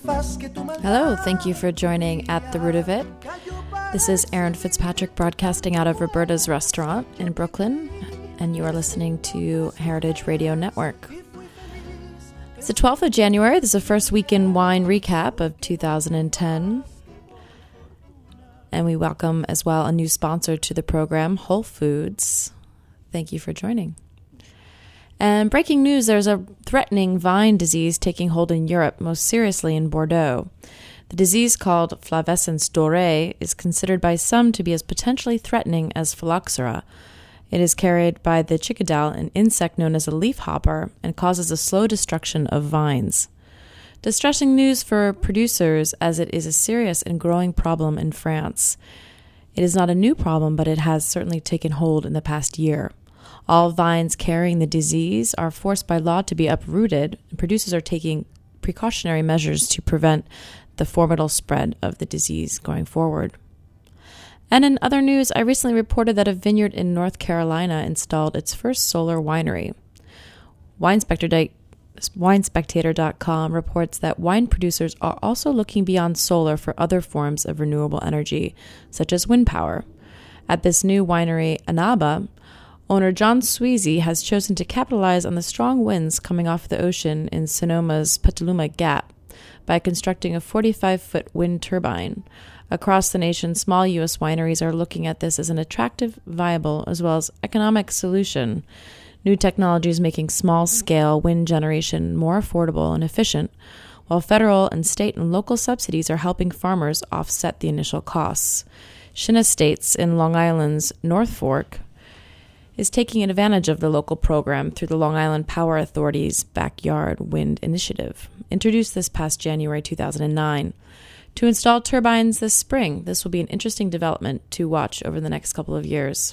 Hello, thank you for joining At the Root of It. This is Erin Fitzpatrick broadcasting out of Roberta's Restaurant in Brooklyn, and you are listening to Heritage Radio Network. It's the 12th of January. This is the first weekend wine recap of 2010. And we welcome as well a new sponsor to the program, Whole Foods. Thank you for joining. And breaking news, there's a threatening vine disease taking hold in Europe, most seriously in Bordeaux. The disease, called flavescence dorée, is considered by some to be as potentially threatening as phylloxera. It is carried by the chickadell, an insect known as a leafhopper, and causes a slow destruction of vines. Distressing news for producers, as it is a serious and growing problem in France. It is not a new problem, but it has certainly taken hold in the past year. All vines carrying the disease are forced by law to be uprooted, and producers are taking precautionary measures to prevent the formidable spread of the disease going forward. And in other news, I recently reported that a vineyard in North Carolina installed its first solar winery. WineSpectator.com reports that wine producers are also looking beyond solar for other forms of renewable energy, such as wind power. At this new winery, Anaba, owner John Sweezy has chosen to capitalize on the strong winds coming off the ocean in Sonoma's Petaluma Gap by constructing a 45-foot wind turbine. Across the nation, small U.S. wineries are looking at this as an attractive, viable, as well as economic solution. New technology is making small-scale wind generation more affordable and efficient, while federal and state and local subsidies are helping farmers offset the initial costs. Shin Estates in Long Island's North Fork is taking advantage of the local program through the Long Island Power Authority's Backyard Wind Initiative, introduced this past January 2009. To install turbines this spring, this will be an interesting development to watch over the next couple of years.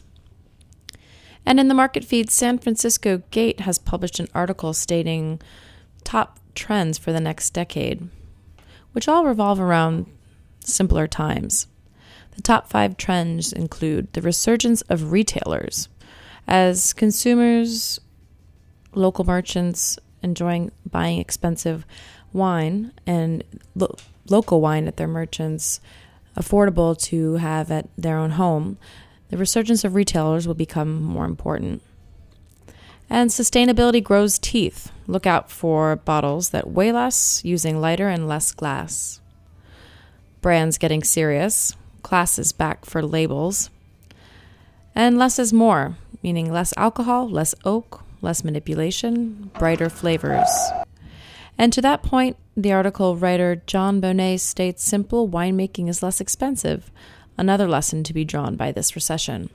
And in the market feed, San Francisco Gate has published an article stating top trends for the next decade, which all revolve around simpler times. The top 5 trends include the resurgence of retailers. As consumers, local merchants enjoying buying expensive wine and local wine at their merchants affordable to have at their own home, the resurgence of retailers will become more important. And sustainability grows teeth. Look out for bottles that weigh less, using lighter and less glass. Brands getting serious. Classes back for labels. And less is more, meaning less alcohol, less oak, less manipulation, brighter flavors. And to that point, the article writer John Bonet states simple winemaking is less expensive, another lesson to be drawn by this recession.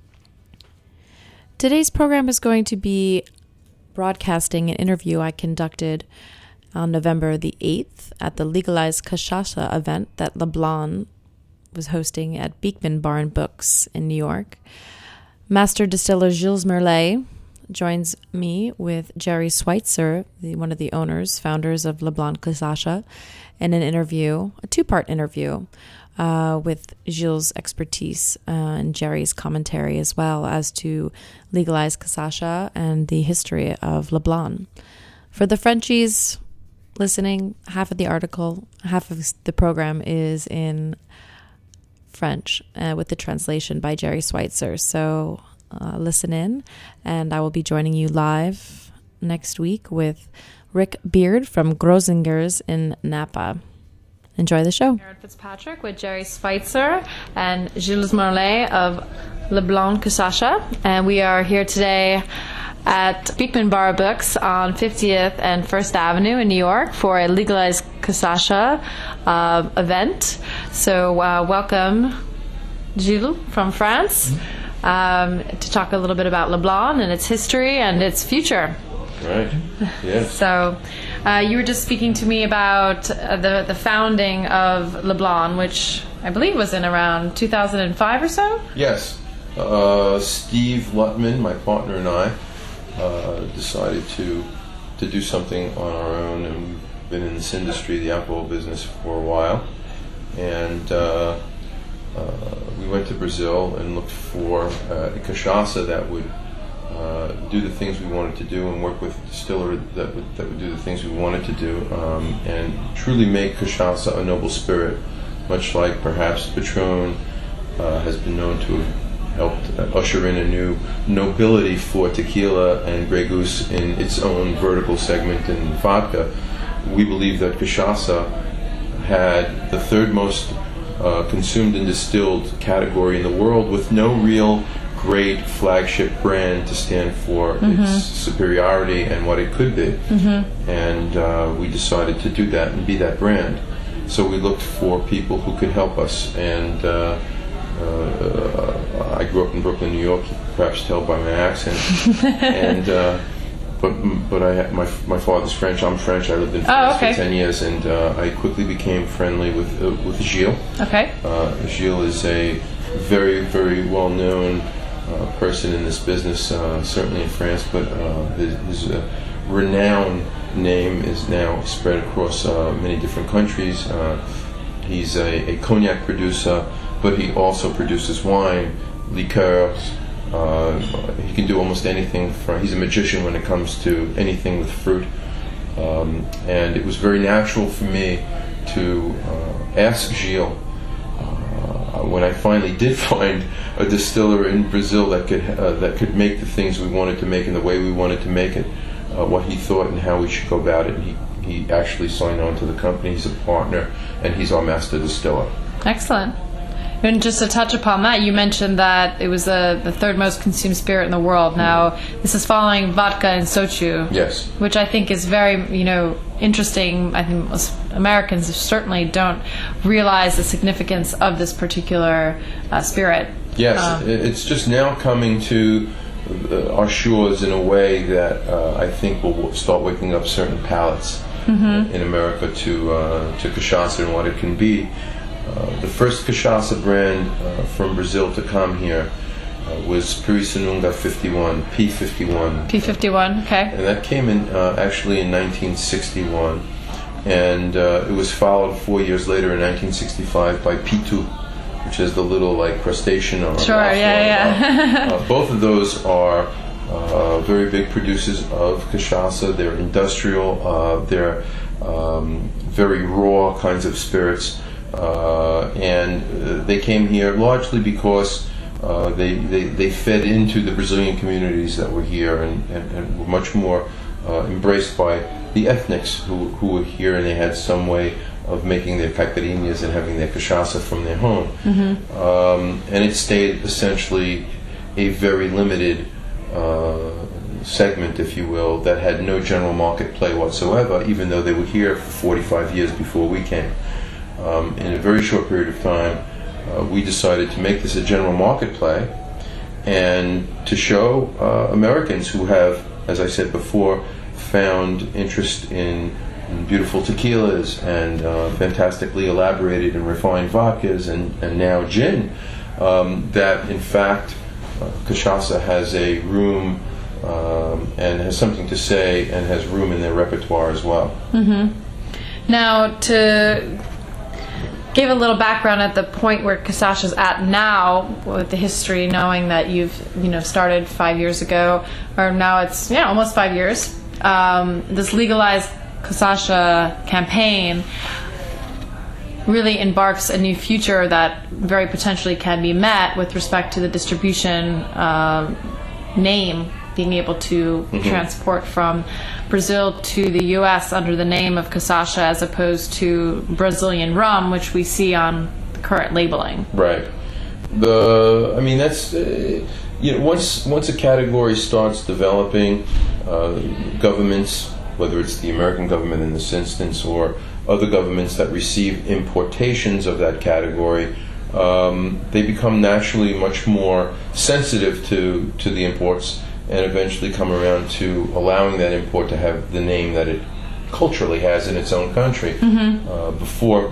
Today's program is going to be broadcasting an interview I conducted on November the 8th at the Legalized Cachaça event that Leblanc was hosting at Beekman Bar and Books in New York. Master distiller Gilles Merlet joins me with Jerry Schweitzer, one of the owners, founders of Leblanc Cachaça, in an interview, a 2-part interview with Gilles' expertise and Jerry's commentary as well as to legalized Cachaça and the history of Leblanc. For the Frenchies listening, half of the article, half of the program is in French with the translation by Jerry Schweitzer. So listen in, and I will be joining you live next week with Rick Beard from Grozinger's in Napa. Enjoy the show. Erin Fitzpatrick with Jerry Schweitzer and Gilles Merlet of Leblanc Cachaça, and we are here today at Beekman Bar Books on 50th and 1st Avenue in New York for a legalized Cachaça event. So welcome, Gilles from France, to talk a little bit about Leblanc and its history and its future. Right. Yes. So you were just speaking to me about the founding of Leblanc, which I believe was in around 2005 or so? Yes. Steve Lutman, my partner, and I decided to do something on our own, and we've been in this industry, the alcohol business, for a while. And we went to Brazil and looked for a cachaça that would do the things we wanted to do and work with a distiller that would do the things we wanted to do, and truly make cachaça a noble spirit, much like perhaps Patron has been known to have helped usher in a new nobility for tequila and Grey Goose in its own vertical segment in vodka. We believe that cachaça had the third most consumed and distilled category in the world, with no real great flagship brand to stand for its superiority and what it could be. And we decided to do that and be that brand. So we looked for people who could help us, and I grew up in Brooklyn, New York. You can perhaps tell by my accent. And but my father's French. I'm French. I lived in France for 10 years, and I quickly became friendly with Gilles. Okay. Gilles is a very, very well-known person in this business, certainly in France, but his renowned name is now spread across many different countries. He's a cognac producer, but he also produces wine, liqueurs. He can do almost anything. He's a magician when it comes to anything with fruit. And it was very natural for me to ask Gilles, when I finally did find a distiller in Brazil that could make the things we wanted to make in the way we wanted to make it, what he thought and how we should go about it. And he actually signed on to the company. He's a partner, and he's our master distiller. Excellent. And just to touch upon that, you mentioned that it was the third most consumed spirit in the world. Now, this is following vodka and soju. Yes. Which I think is very, interesting. I think most Americans certainly don't realize the significance of this particular spirit. Yes, it's just now coming to our shores in a way that I think will start waking up certain palates in America to cachaça and what it can be. The first cachaça brand from Brazil to come here was Pirassununga 51, P51. P51, okay. And that came in actually in 1961. And it was followed 4 years later in 1965 by Pitu, which is the little crustacean. Or sure, yeah. Both of those are very big producers of cachaça. They're industrial. They're very raw kinds of spirits. And they came here largely because they fed into the Brazilian communities that were here and were much more embraced by the ethnics who were here, and they had some way of making their caipirinhas and having their cachaça from their home. And it stayed essentially a very limited segment, if you will, that had no general market play whatsoever, even though they were here for 45 years before we came. In a very short period of time, we decided to make this a general market play and to show Americans who have, as I said before, found interest in beautiful tequilas and fantastically elaborated and refined vodkas and now gin, that in fact cachaça has a room and has something to say and has room in their repertoire as well. Now, to give a little background at the point where cachaça is at now, with the history, knowing that you've started 5 years ago, or now it's almost 5 years. This legalized cachaça campaign really embarks a new future that very potentially can be met with respect to the distribution name, being able to transport from Brazil to the U.S. under the name of cachaça, as opposed to Brazilian rum, which we see on the current labeling. Right. That's once a category starts developing, governments, whether it's the American government in this instance or other governments that receive importations of that category, they become naturally much more sensitive to the imports, and eventually come around to allowing that import to have the name that it culturally has in its own country. Before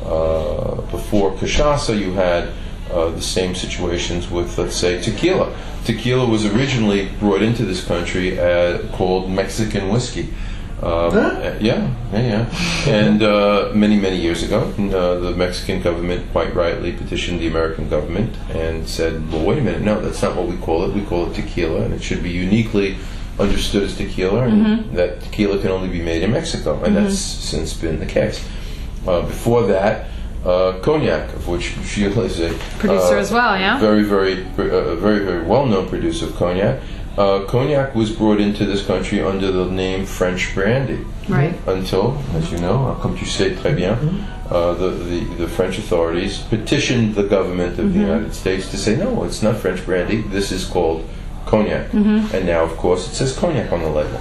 cachaça, you had the same situations with, let's say, tequila. Tequila was originally brought into this country called Mexican whiskey. Yeah. And many years ago, the Mexican government quite rightly petitioned the American government and said, well, wait a minute, no, that's not what we call it. We call it tequila, and it should be uniquely understood as tequila, and that tequila can only be made in Mexico, and that's since been the case. Before that, cognac, of which Gilles is a producer as well, yeah, very well-known producer of cognac. Cognac was brought into this country under the name French brandy, right? Until, as you know, comme tu sais très bien, the French authorities petitioned the government of the United States to say, no, it's not French brandy. This is called cognac, and now, of course, it says cognac on the label.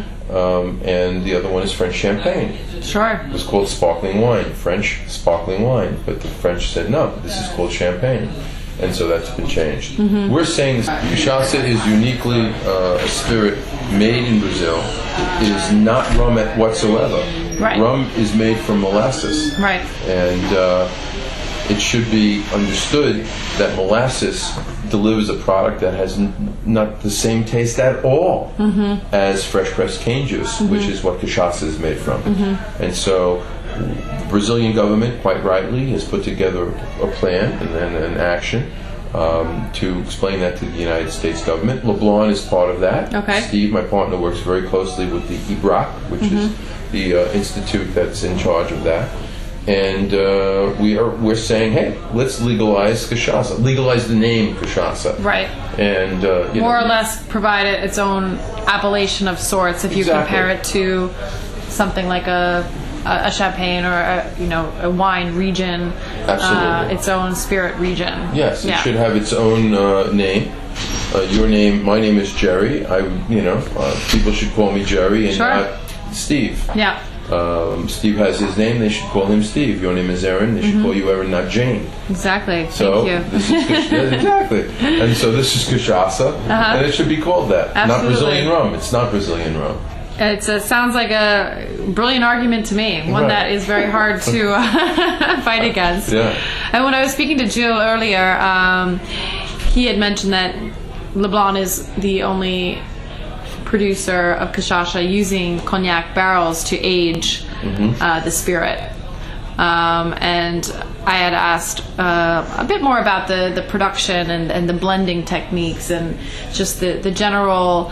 And the other one is French champagne. Sure. It was called sparkling wine, French sparkling wine, but the French said no, this is called champagne, and so that's been changed. We're saying cachaça is uniquely a spirit made in Brazil. It is not rum whatsoever. Right. Rum is made from molasses. Right. And it should be understood that molasses delivers a product that has not the same taste at all as fresh pressed cane juice, which is what cachaça is made from. And so the Brazilian government, quite rightly, has put together a plan and an action to explain that to the United States government. LeBlanc is part of that. Okay. Steve, my partner, works very closely with the IBRAC, which is the institute that's in charge of that. And we're saying, hey, let's legalize cachaça. Legalize the name cachaça. Right. And more or less provide it its own appellation of sorts. If you compare it to something like a champagne or a wine region, its own spirit region. Yes, it should have its own name. Your name, my name is Jerry. People should call me Jerry and not Steve. Yeah. Steve has his name, they should call him Steve. Your name is Aaron, they should call you Aaron, not Jane. Exactly. So Thank you. This is exactly. And so this is cachaça, and it should be called that. Absolutely. Not Brazilian rum. It's not Brazilian rum. It sounds like a brilliant argument to me, one that is very hard to fight against. Yeah. And when I was speaking to Jill earlier, he had mentioned that LeBlanc is the only producer of cachaça using cognac barrels to age the spirit. And I had asked a bit more about the production and the blending techniques and just the general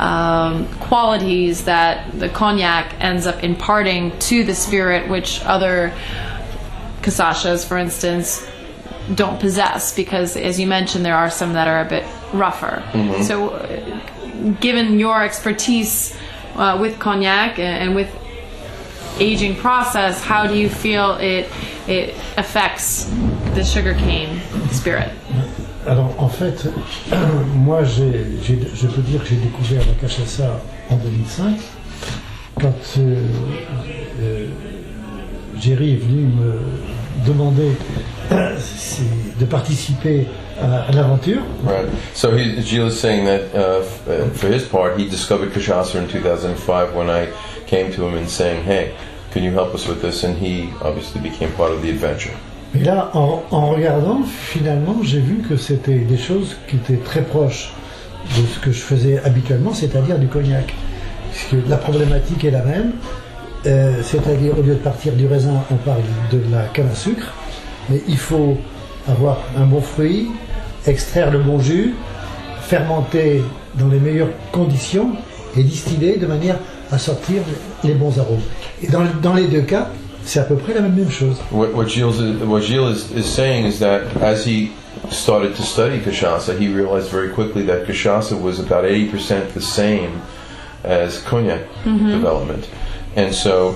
qualities that the cognac ends up imparting to the spirit, which other cachaças, for instance, don't possess, because, as you mentioned, there are some that are a bit rougher. So given your expertise with cognac and with aging process, how do you feel it affects the sugarcane spirit? Alors, en fait, moi, je peux dire que j'ai découvert la cachaça en 2005, quand Jerry est venu me demander de participer à l'aventure. Right. So Gilles is saying that for his part, he discovered cachaça in 2005 when I came to him and saying, hey, can you help us with this? And he obviously became part of the adventure. Et là, en regardant, finalement, j'ai vu que c'était des choses qui étaient très proches de ce que je faisais habituellement, c'est-à-dire du cognac. Puisque la problématique est la même, c'est-à-dire au lieu de partir du raisin, on parle de la canne à sucre, mais il faut avoir un bon fruit, extraire le bon jus, fermenter dans les meilleures conditions et distiller de manière à sortir les bons arômes. Et dans les deux cas, c'est à peu près la même chose. What Gilles is saying is that as he started to study cachaça, he realized very quickly that cachaça was about 80% the same as cognac development. And so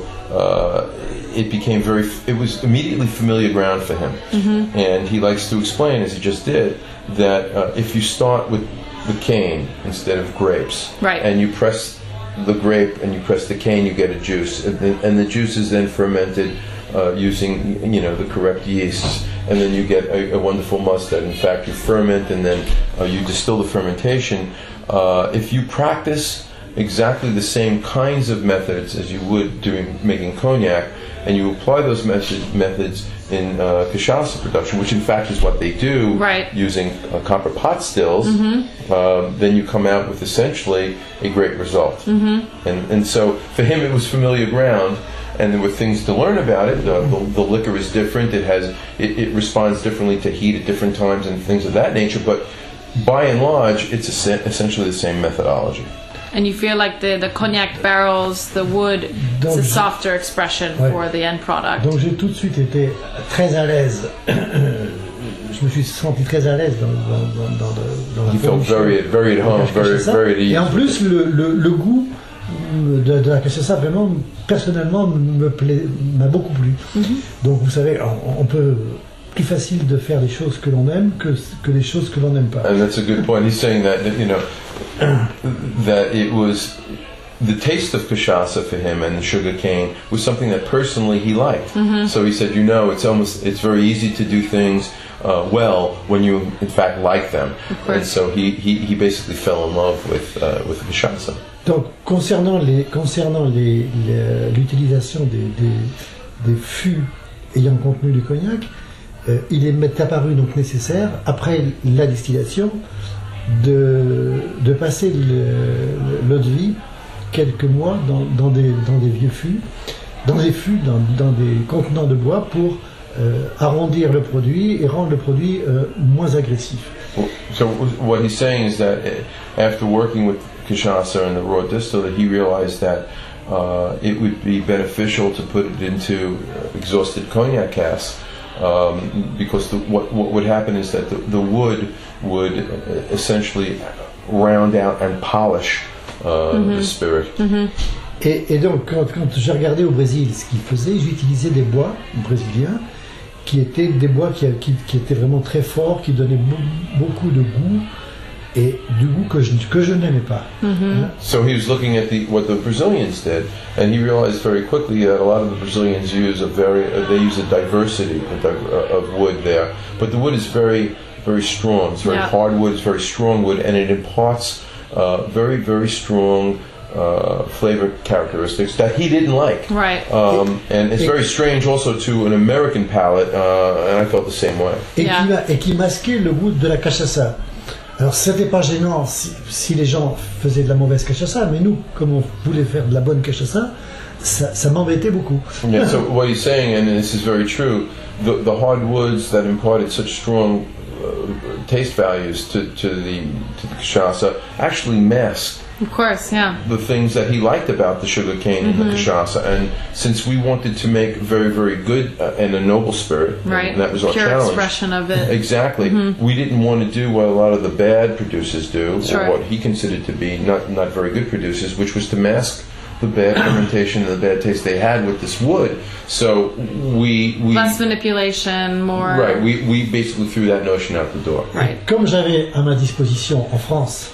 it was immediately familiar ground for him. And he likes to explain, as he just did, that if you start with the cane instead of grapes, right, and you press the grape and you press the cane, you get a juice, and the juice is then fermented using the correct yeasts, and then you get a wonderful must that in fact you ferment and then you distill the fermentation. If you practice exactly the same kinds of methods as you would making cognac, and you apply those methods in cachaça production, which in fact is what they do, right, using copper pot stills, then you come out with essentially a great result. And so for him it was familiar ground, and there were things to learn about it. The liquor is different. It responds differently to heat at different times and things of that nature. But by and large, it's essentially the same methodology. And you feel like the cognac barrels, the wood, it's a softer expression for the end product. Donc j'ai tout de suite été très à l'aise. Je me suis senti très à l'aise dans la You felt very at home, very at ease. Et en plus, le goût de la cachaça, vraiment, personnellement, m'a beaucoup plu. Donc, vous savez, on peut plus facile de faire des choses que l'on aime que des choses que l'on n'aime pas. And that's a good point. He's saying that, you know, that it was the taste of cachaça for him and the sugar cane was something that personally he liked. So he said, you know, it's very easy to do things well when you in fact like them. And so he basically fell in love with cachaça. Donc, concernant l'utilisation des fûts ayant contenu du cognac, il est apparu donc nécessaire, après la distillation, de passer l'eau de vie quelques mois dans des vieux fûts, dans des contenants de bois pour arrondir le produit et rendre le produit moins agressif. So what he's saying is that after working with cachaça and the raw distillate, he realized that it would be beneficial to put it into exhausted cognac casks, because what would happen is that the wood would essentially round out and polish the spirit. Et donc quand j'ai regardé au Brésil ce qu'ils faisaient, j'utilisais des bois brésiliens qui étaient des bois qui étaient vraiment très forts, qui donnaient beaucoup de goût, et du goût que je n'aimais pas. So he was looking at what the Brazilians did, and he realized very quickly that a lot of the Brazilians use a diversity of wood there, but the wood is very, very strong. It's very hard wood, it's very strong wood, and it imparts very, very strong flavor characteristics that he didn't like. Right. And it's very strange also to an American palate, and I felt the same way. Et qui masquait le goût de la cachaça. Alors c'était pas gênant si les gens faisaient de la mauvaise cachaça, mais nous, comme on voulait faire de la bonne cachaça, ça m'embêtait beaucoup. Yeah, so what he's saying, and this is very true, the hardwoods that imparted such strong taste values to the cachaça actually masked Of course, yeah. the things that he liked about the sugar cane and the cachaça. And since we wanted to make very, very good and a noble spirit, right, and that was our pure challenge. expression of it. Exactly. We didn't want to do what a lot of the bad producers do, Sure. or what he considered to be not very good producers, which was to mask the bad fermentation and the bad taste they had with this wood. So we less manipulation, more. Right. We basically threw that notion out the door. Right. Comme j'avais à ma disposition en France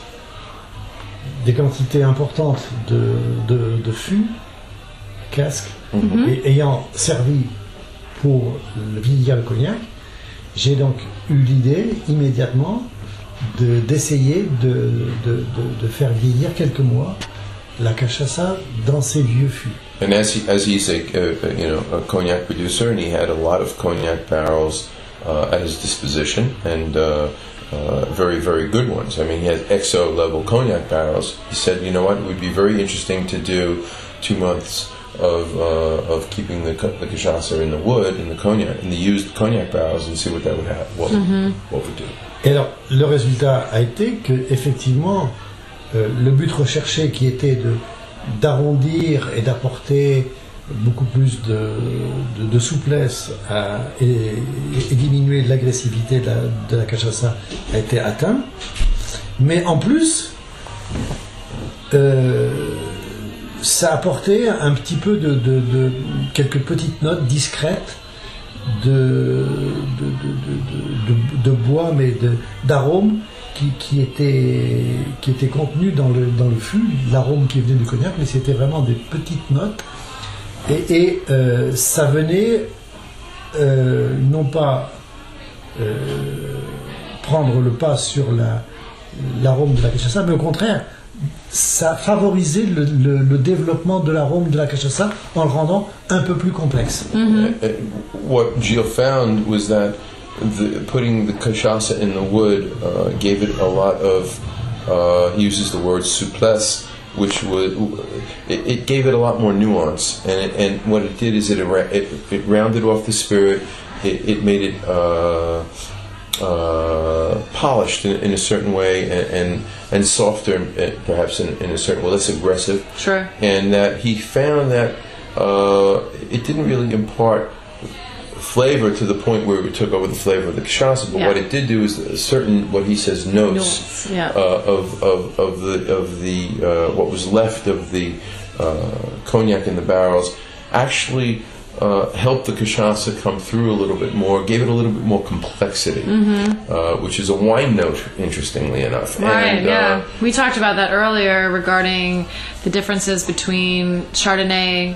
des quantités importantes de fûts, casques, et ayant servi pour vieillir le cognac, j'ai donc eu l'idée immédiatement d'essayer de faire vieillir quelques mois la cachaça dans ces vieux fûts. And as he's a cognac producer, and he had a lot of cognac barrels at his disposition, and very, very good ones. I mean, he has XO level cognac barrels. He said, you know what, it would be very interesting to do 2 months of keeping the cachaça in the wood, in the cognac, in the used cognac barrels, and see what that would have, what would do. Et alors, le résultat a été que, effectivement, le but recherché qui était d'arrondir et d'apporter beaucoup plus de souplesse et diminuer l'agressivité de la cachaça a été atteint. Mais en plus, ça a apporté un petit peu de quelques petites notes discrètes de bois, mais d'arômes qui étaient contenus dans le fût, l'arôme qui venait du cognac, mais c'était vraiment des petites notes. Et ça venait non pas prendre le pas sur l'arôme de la cachaça, mais au contraire ça favorisait le développement de l'arôme de la cachaça en le rendant un peu plus complexe. What Gilles found was that putting the cachaça in the wood gave it a lot of, he uses the word souplesse, which would, it gave it a lot more nuance. And what it did is it rounded off the spirit, it made it polished in a certain way and softer, perhaps in a certain way, less aggressive. Sure. And that he found that it didn't really impart flavor to the point where it took over the flavor of the cachaça, but what it did do is certain, what he says, notes of the what was left of the cognac in the barrels actually helped the cachaça come through a little bit more, gave it a little bit more complexity, which is a wine note, interestingly enough. Right, and, we talked about that earlier regarding the differences between Chardonnay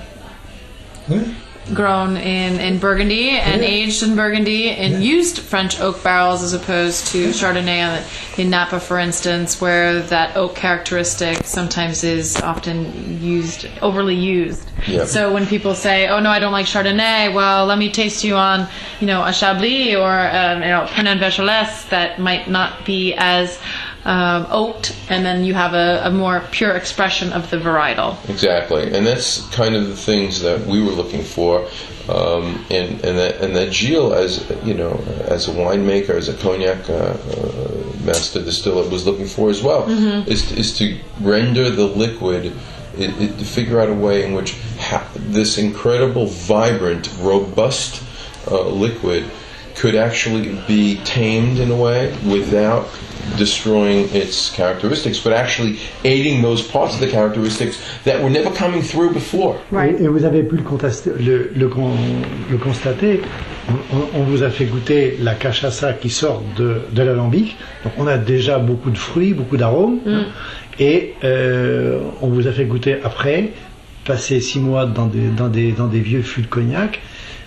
grown in Burgundy and aged in Burgundy and used French oak barrels as opposed to Chardonnay in Napa, for instance, where that oak characteristic sometimes is often overly used. Yeah. So when people say, "Oh no, I don't like Chardonnay," well, let me taste you on, a Chablis or Pernod Vauchelès that might not be as oaked, and then you have a more pure expression of the varietal. Exactly, and that's kind of the things that we were looking for, and that Gilles, as as a winemaker, as a cognac master distiller, was looking for as well, is to render the liquid, to figure out a way in which this incredible, vibrant, robust liquid could actually be tamed in a way without destroying its characteristics, but actually aiding those parts of the characteristics that were never coming through before. Right. Et vous avez pu le constater. On vous a fait goûter la cachaça qui sort de l'alambic. Donc on a déjà beaucoup de fruits, beaucoup d'arômes. Et on vous a fait goûter après, passer 6 mois dans des vieux fûts de cognac.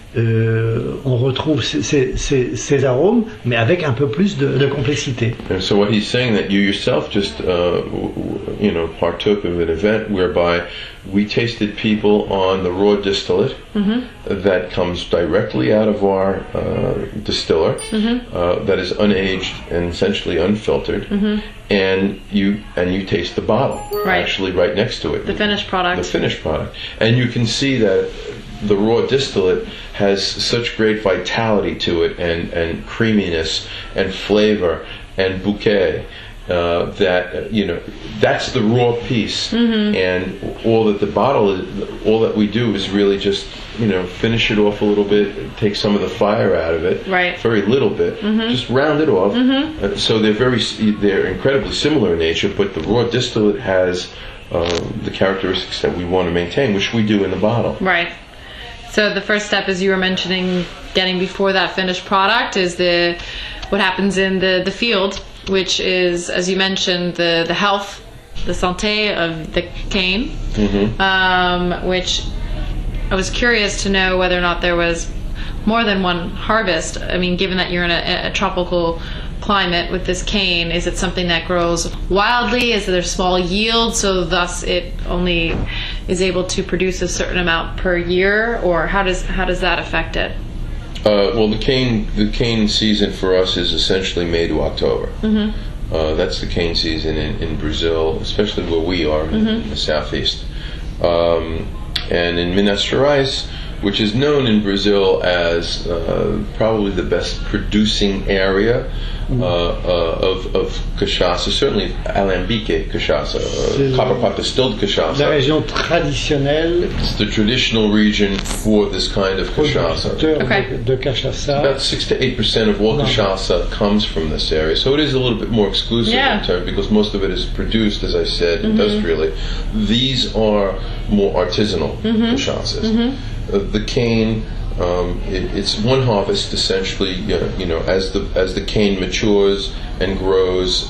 On retrouve ces arômes, mais avec un peu plus de complexité. And so what he's saying, that you yourself just partook of an event whereby we tasted people on the raw distillate that comes directly out of our distiller, that is unaged and essentially unfiltered, and you taste the bottle actually right next to it, the finished product, and you can see that the raw distillate has such great vitality to it, and creaminess and flavor and bouquet, that that's the raw piece, and all that the bottle is, all that we do is really just finish it off a little bit, take some of the fire out of it, very little bit, just round it off. So they're incredibly similar in nature, but the raw distillate has the characteristics that we want to maintain, which we do in the bottle. Right. So the first step, as you were mentioning, getting before that finished product, is what happens in the field, which is, as you mentioned, the health, the santé of the cane, which I was curious to know whether or not there was more than one harvest. I mean, given that you're in a tropical climate with this cane, is it something that grows wildly? Is there small yield, so thus it only is able to produce a certain amount per year, or how does that affect it? Well, the cane season for us is essentially May to October. That's the cane season in Brazil, especially where we are in the southeast. And in Minas Gerais, which is known in Brazil as probably the best producing area of cachaça, certainly alambique cachaça, copper pot distilled cachaça. La région traditionnelle. It's the traditional region for this kind of cachaça. De cachaça. About 6 to 8% of all cachaça comes from this area, so it is a little bit more exclusive in terms, because most of it is produced, as I said, industrially. These are more artisanal cachaças. The cane, it's one harvest essentially. As the cane matures and grows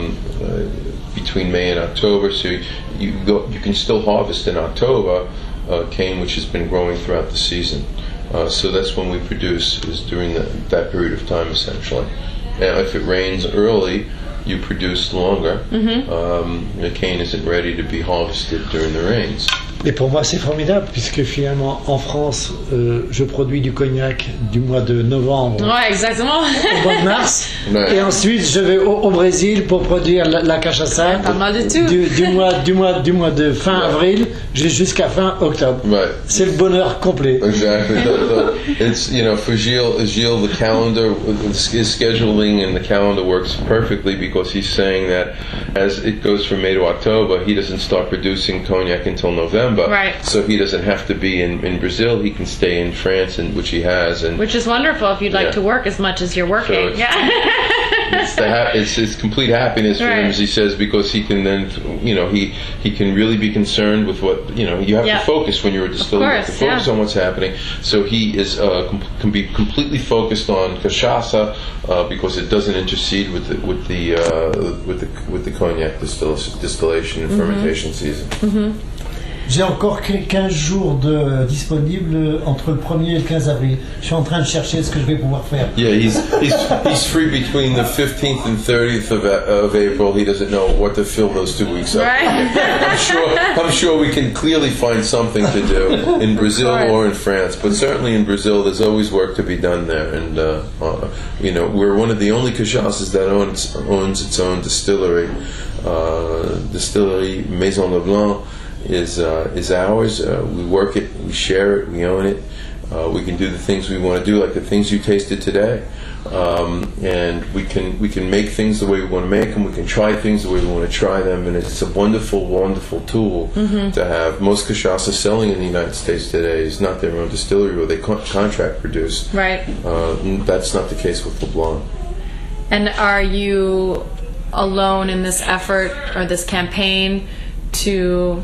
between May and October. So you can still harvest in October cane which has been growing throughout the season. So that's when we produce, is during that period of time essentially. Now, if it rains early, you produce longer. The cane isn't ready to be harvested during the rains. Et pour moi, c'est formidable, puisque finalement, en France, je produis du cognac du mois de novembre Ouais, exactement. au mois de mars. Ouais. Et ensuite, je vais au Brésil pour produire la cachaça Pas mal du tout. du mois de fin avril jusqu'à fin octobre. Right. C'est le bonheur complet. Exactly. It's, you know, for Gilles, the calendar, his scheduling and the calendar works perfectly because he's saying that as it goes from May to October, he doesn't start producing cognac until November. Right. So he doesn't have to be in Brazil. He can stay in France, which he has. And Which is wonderful if you'd like Yeah. to work as much as you're working. it's- Yeah. it's complete happiness for him, Right. as he says, because he can then, you know, he can really be concerned with what, you know, you have Yeah. to focus when you're a distiller. You have to course, focus yeah. on what's happening. So he is can be completely focused on cachaça because it doesn't intercede with the cognac distillation and fermentation season. J'ai encore 15 jours disponibles entre le 1er et le 15 avril. Je suis en train de chercher ce que je vais pouvoir faire. Yeah, he's free between the 15th and 30th of April. He doesn't know what to fill those 2 weeks up. Right. I'm sure we can clearly find something to do in Brazil or in France, but certainly in Brazil, there's always work to be done there. And you know, we're one of the only cachaças that owns its own distillery. Distillery Maison Leblanc is ours. We work it, we share it, we own it. We can do the things we want to do, like the things you tasted today. And we can make things the way we want to make them. We can try things the way we want to try them, and it's a wonderful, wonderful tool to have. Most cachaça selling in the United States today is not their own distillery, or they contract produce. Right. That's not the case with LeBlanc. And are you alone in this effort or this campaign to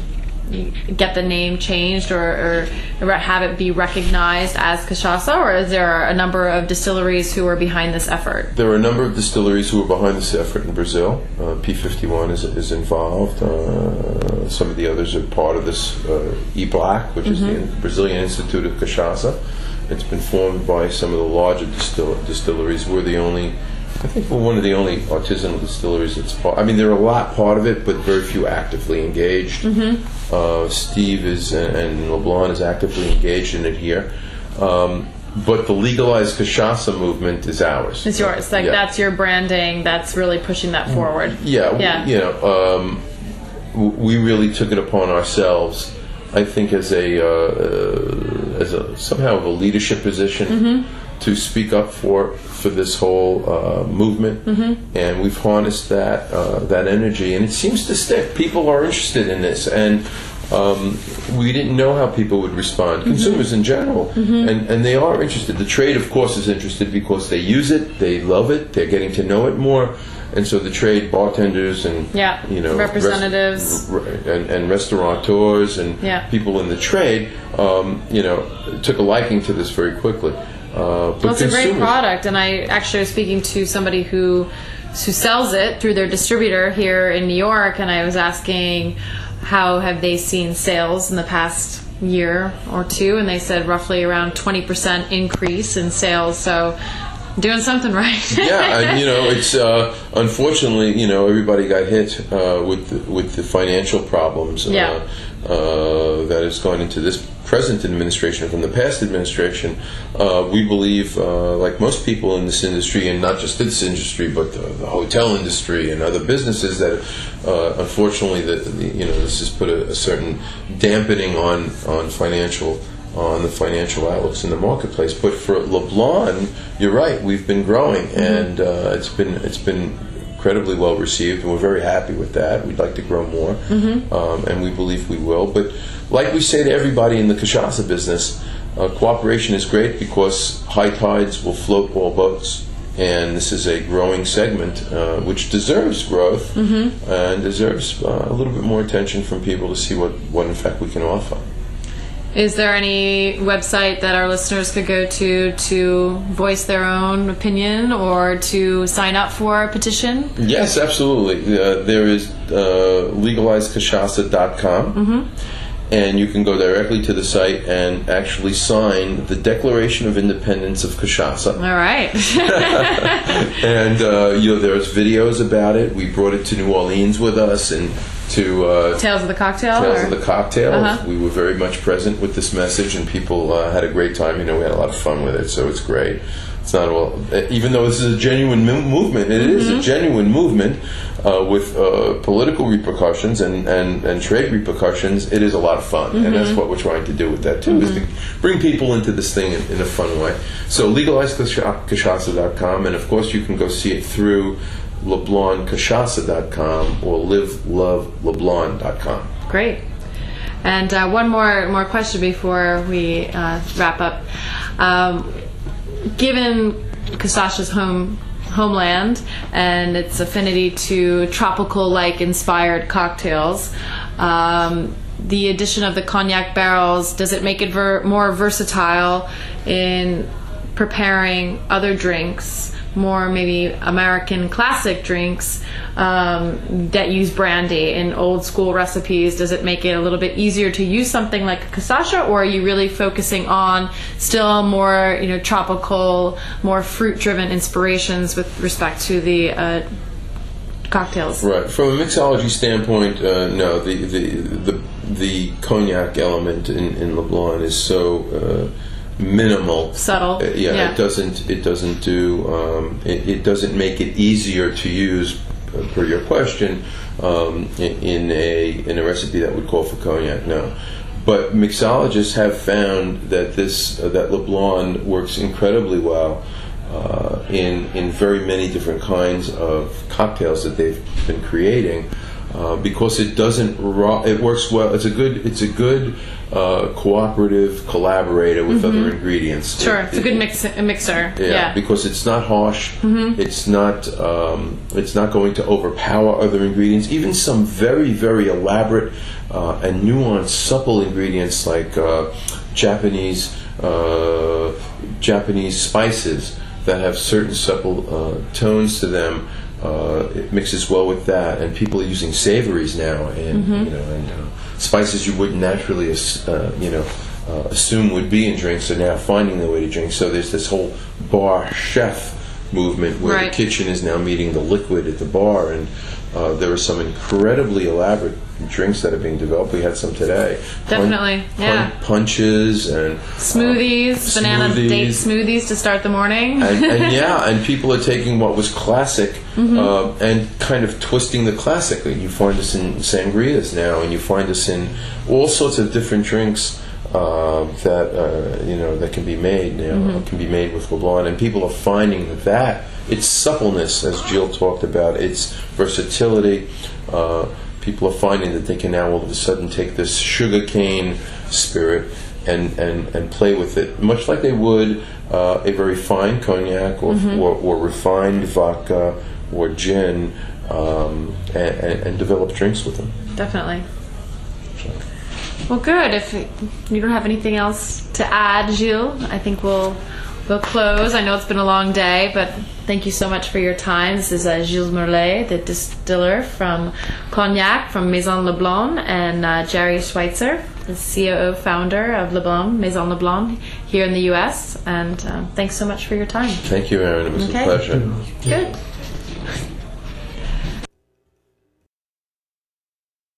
get the name changed or have it be recognized as cachaça, or is there a number of distilleries who are behind this effort? There are a number of distilleries who are behind this effort in Brazil. P51 is involved. Some of the others are part of this EBLAC, which is the Brazilian Institute of Cachaça. It's been formed by some of the larger distilleries. I think we're one of the only artisanal distilleries that's part. I mean, there are a lot part of it, but very few actively engaged. Steve and LeBlanc is actively engaged in it here. But the legalized cachaça movement is ours. It's yours. Like that's your branding. That's really pushing that forward. Yeah. You know, we really took it upon ourselves, I think, as a somehow of a leadership position to speak up for this whole movement, and we've harnessed that energy, and it seems to stick. People are interested in this, and we didn't know how people would respond. Consumers in general, and they are interested. The trade, of course, is interested because they use it, they love it, they're getting to know it more. And so the trade, bartenders and representatives and restaurateurs and people in the trade, took a liking to this very quickly. But it's a great product, and I actually was speaking to somebody who sells it through their distributor here in New York, and I was asking how have they seen sales in the past year or two, and they said roughly around 20% increase in sales. So doing something right. And it's unfortunately, everybody got hit with the financial problems that has gone into this present administration from the past administration. We believe, like most people in this industry, and not just this industry, but the hotel industry and other businesses, that unfortunately this has put a certain dampening on the financial outlooks in the marketplace. But for LeBlanc, you're right, we've been growing, and it's been incredibly well received, and we're very happy with that. We'd like to grow more, and we believe we will. But like we say to everybody in the cachaça business, cooperation is great because high tides will float all boats, and this is a growing segment which deserves growth and deserves a little bit more attention from people to see what in fact we can offer. Is there any website that our listeners could go to voice their own opinion or to sign up for a petition? Yes, absolutely. There is legalizedcachaça.com, and you can go directly to the site and actually sign the Declaration of Independence of Cachaça. All right. And there's videos about it. We brought it to New Orleans with us, and to Tales of the Cocktail. Tales of the Cocktail. Uh-huh. We were very much present with this message, and people had a great time. We had a lot of fun with it, so it's great. It's not all, even though this is a genuine movement, it is a genuine movement with political repercussions and trade repercussions. It is a lot of fun, and that's what we're trying to do with that too, is to bring people into this thing in a fun way. So legalizecachaça.com, and of course you can go see it through LeBlancCachaça.com or liveloveleblanc.com. Great. And one more question before we wrap up. Given Cachaça's homeland and its affinity to tropical-like inspired cocktails, the addition of the cognac barrels, does it make it more versatile in preparing other drinks, more maybe American classic drinks that use brandy in old school recipes? Does it make it a little bit easier to use something like a Cachaça, or are you really focusing on still more tropical, more fruit driven inspirations with respect to the cocktails? Right. From a mixology standpoint, no. The cognac element in LeBlanc is so minimal, subtle. It doesn't do it doesn't make it easier to use, per your question, in a recipe that would call for cognac. No, but mixologists have found that that LeBlanc works incredibly well in very many different kinds of cocktails that they've been creating. Because it doesn't, it works well. It's a good cooperative collaborator with other ingredients. Sure, it's a good mixer. Yeah, because it's not harsh. It's not going to overpower other ingredients. Even some very, very elaborate and nuanced, supple ingredients like Japanese spices that have certain supple tones to them. It mixes well with that, and people are using savories now, and spices you wouldn't naturally assume would be in drinks are now finding their way to drinks. So there's this whole bar chef movement where the kitchen is now meeting the liquid at the bar, and there are some incredibly elaborate drinks that are being developed. We had some today. Definitely, punches and smoothies, banana date smoothies to start the morning. and people are taking what was classic and kind of twisting the classic. You find us in sangrias now, and you find us in all sorts of different drinks that can be made now. Can be made with LeBlanc, and people are finding that its suppleness, as Jill talked about, its versatility. People are finding that they can now all of a sudden take this sugarcane spirit and play with it, much like they would a very fine cognac or refined vodka or gin, and develop drinks with them. Definitely. Well, good. If you don't have anything else to add, Gilles, I think we'll close. I know it's been a long day, but thank you so much for your time. This is Gilles Merlet, the distiller from Cognac from Maison Leblanc, and Jerry Schweitzer, the COO founder of Leblanc, Maison Leblanc, here in the U.S. And thanks so much for your time. Thank you, Erin. It was a pleasure. Good.